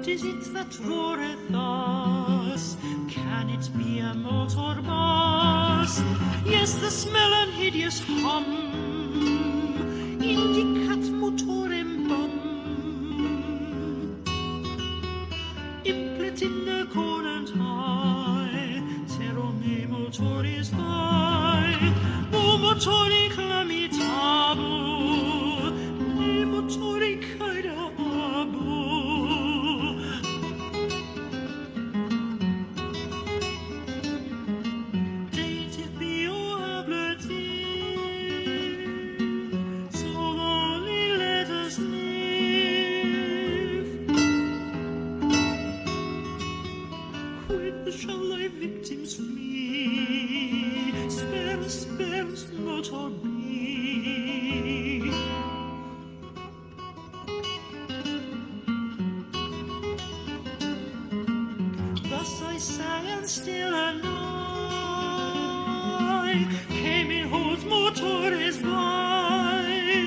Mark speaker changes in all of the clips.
Speaker 1: is it that roareth thus? Can it be a motor bus? Yes, the smell and hideous hum indicat motorem bum. Implet in the corner high, terone motoris by, o motori clamitabu, ne motori caedabu. Dative bioablative, so lonely let us live. Whither shall thy victims flee? Spare us, motor be. Thus I sang, and still and I came in whose motores by.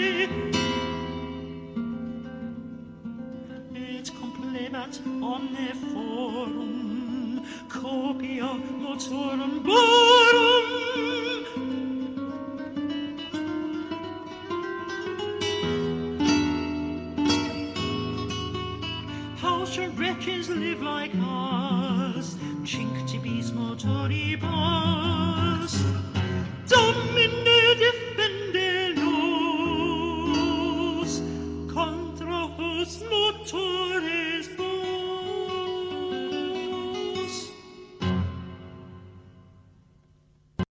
Speaker 1: Et complebat omne forum, copia motorum borum. How shall wretches live like us? Cinctibis motoribus.